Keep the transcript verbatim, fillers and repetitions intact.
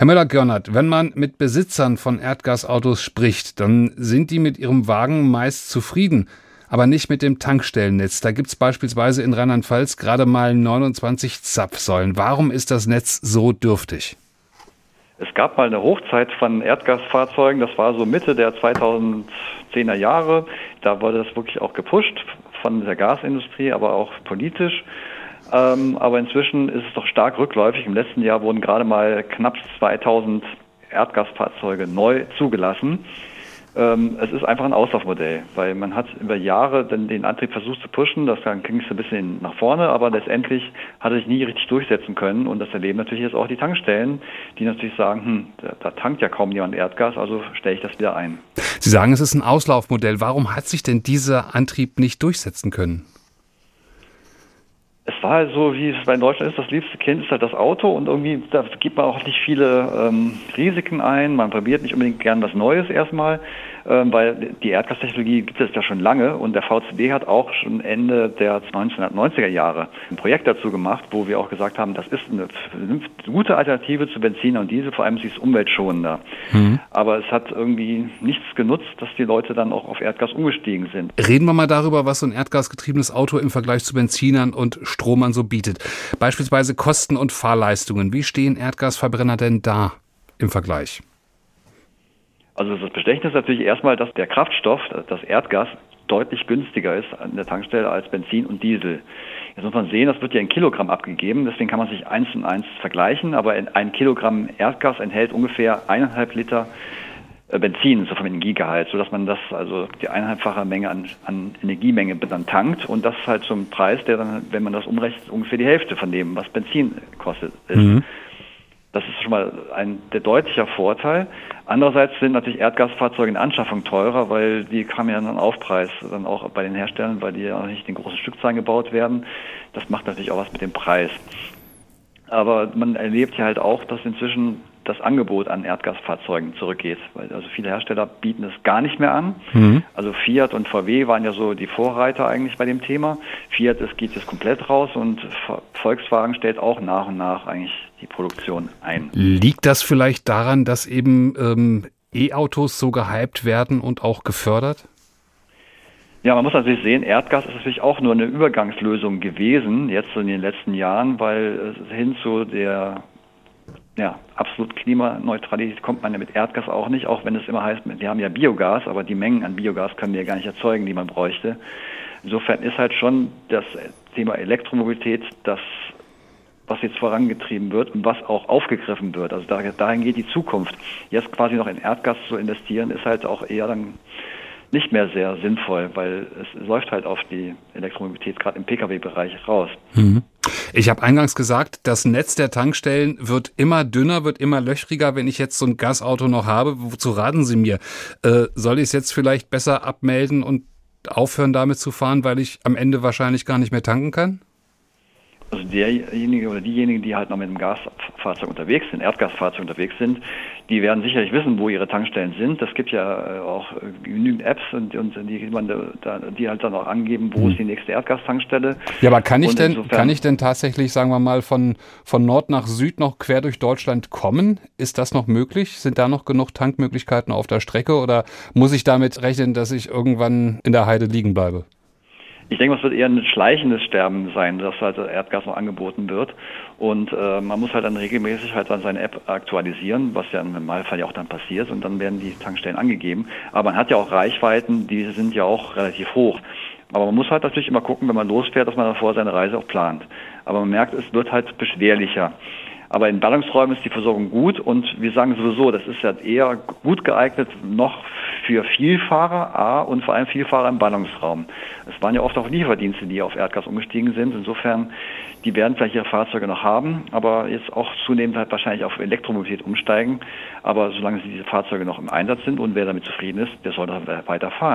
Herr Müller-Görnert, wenn man mit Besitzern von Erdgasautos spricht, dann sind die mit ihrem Wagen meist zufrieden, aber nicht mit dem Tankstellennetz. Da gibt es beispielsweise in Rheinland-Pfalz gerade mal neunundzwanzig Zapfsäulen. Warum ist das Netz so dürftig? Es gab mal eine Hochzeit von Erdgasfahrzeugen, das war so Mitte der zweitausendzehner Jahre. Da wurde das wirklich auch gepusht von der Gasindustrie, aber auch politisch. Ähm, aber inzwischen ist es doch stark rückläufig. Im letzten Jahr wurden gerade mal knapp zweitausend Erdgasfahrzeuge neu zugelassen. Ähm, es ist einfach ein Auslaufmodell, weil man hat über Jahre den, den Antrieb versucht zu pushen, das dann ging es ein bisschen nach vorne, aber letztendlich hat er sich nie richtig durchsetzen können. Und das erleben natürlich jetzt auch die Tankstellen, die natürlich sagen, hm, da, da tankt ja kaum jemand Erdgas, also stelle ich das wieder ein. Sie sagen, es ist ein Auslaufmodell. Warum hat sich denn dieser Antrieb nicht durchsetzen können? Es war halt so, wie es bei Deutschland ist, das liebste Kind ist halt das Auto und irgendwie, da gibt man auch nicht viele ähm, Risiken ein. Man probiert nicht unbedingt gern was Neues erstmal, ähm, weil die Erdgastechnologie gibt es ja schon lange und der V C D hat auch schon Ende der neunzehnhundertneunziger Jahre ein Projekt dazu gemacht, wo wir auch gesagt haben, das ist eine gute Alternative zu Benzin und Diesel, vor allem sie ist umweltschonender. Mhm. Aber es hat irgendwie nichts genutzt, dass die Leute dann auch auf Erdgas umgestiegen sind. Reden wir mal darüber, was so ein erdgasgetriebenes Auto im Vergleich zu Benzinern und Stromern so bietet. Beispielsweise Kosten und Fahrleistungen. Wie stehen Erdgasverbrenner denn da im Vergleich? Also das Bestechende ist natürlich erstmal, dass der Kraftstoff, das Erdgas, deutlich günstiger ist an der Tankstelle als Benzin und Diesel. Jetzt muss man sehen, das wird ja in Kilogramm abgegeben, deswegen kann man sich eins und eins vergleichen, aber ein Kilogramm Erdgas enthält ungefähr eineinhalb Liter Benzin, so vom Energiegehalt, sodass man das, also die eineinhalbfache Menge an, an Energiemenge dann tankt und das halt zum Preis, der dann, wenn man das umrechnet, ungefähr die Hälfte von dem, was Benzin kostet, ist. Mhm. Das ist schon mal ein der deutlicher Vorteil. Andererseits sind natürlich Erdgasfahrzeuge in Anschaffung teurer, weil die haben ja einen Aufpreis dann auch bei den Herstellern, weil die ja auch nicht in großen Stückzahlen gebaut werden. Das macht natürlich auch was mit dem Preis. Aber man erlebt ja halt auch, dass inzwischen das Angebot an Erdgasfahrzeugen zurückgeht. Weil also viele Hersteller bieten es gar nicht mehr an. Mhm. Also Fiat und V W waren ja so die Vorreiter eigentlich bei dem Thema. Fiat, es geht jetzt komplett raus und Volkswagen stellt auch nach und nach eigentlich die Produktion ein. Liegt das vielleicht daran, dass eben ähm, E-Autos so gehypt werden und auch gefördert? Ja, man muss natürlich sehen, Erdgas ist natürlich auch nur eine Übergangslösung gewesen, jetzt in den letzten Jahren, weil es hin zu der ja, absolut Klimaneutralität kommt man ja mit Erdgas auch nicht, auch wenn es immer heißt, wir haben ja Biogas, aber die Mengen an Biogas können wir ja gar nicht erzeugen, die man bräuchte. Insofern ist halt schon das Thema Elektromobilität das, was jetzt vorangetrieben wird und was auch aufgegriffen wird. Also dahin geht die Zukunft. Jetzt quasi noch in Erdgas zu investieren, ist halt auch eher dann nicht mehr sehr sinnvoll, weil es läuft halt auf die Elektromobilität gerade im Pkw-Bereich raus. Mhm. Ich habe eingangs gesagt, das Netz der Tankstellen wird immer dünner, wird immer löchriger, wenn ich jetzt so ein Gasauto noch habe. Wozu raten Sie mir? Äh, soll ich es jetzt vielleicht besser abmelden und aufhören damit zu fahren, weil ich am Ende wahrscheinlich gar nicht mehr tanken kann? Also derjenige oder diejenigen, die halt noch mit einem Gasfahrzeug unterwegs sind, Erdgasfahrzeug unterwegs sind, die werden sicherlich wissen, wo ihre Tankstellen sind. Es gibt ja auch genügend Apps und, und die, man da, die halt dann auch angeben, wo ist die nächste Erdgastankstelle. Ja, aber kann ich denn, kann ich denn tatsächlich, sagen wir mal, von, von Nord nach Süd noch quer durch Deutschland kommen? Ist das noch möglich? Sind da noch genug Tankmöglichkeiten auf der Strecke oder muss ich damit rechnen, dass ich irgendwann in der Heide liegen bleibe? Ich denke, es wird eher ein schleichendes Sterben sein, dass halt Erdgas noch angeboten wird. Und äh, man muss halt dann regelmäßig halt dann seine App aktualisieren, was ja im Normalfall ja auch dann passiert. Und dann werden die Tankstellen angegeben. Aber man hat ja auch Reichweiten, die sind ja auch relativ hoch. Aber man muss halt natürlich immer gucken, wenn man losfährt, dass man davor seine Reise auch plant. Aber man merkt, es wird halt beschwerlicher. Aber in Ballungsräumen ist die Versorgung gut und wir sagen sowieso, das ist ja eher gut geeignet noch für Vielfahrer, A, und vor allem Vielfahrer im Ballungsraum. Es waren ja oft auch Lieferdienste, die auf Erdgas umgestiegen sind. Insofern, die werden vielleicht ihre Fahrzeuge noch haben, aber jetzt auch zunehmend halt wahrscheinlich auf Elektromobilität umsteigen. Aber solange diese Fahrzeuge noch im Einsatz sind und wer damit zufrieden ist, der soll da weiter fahren.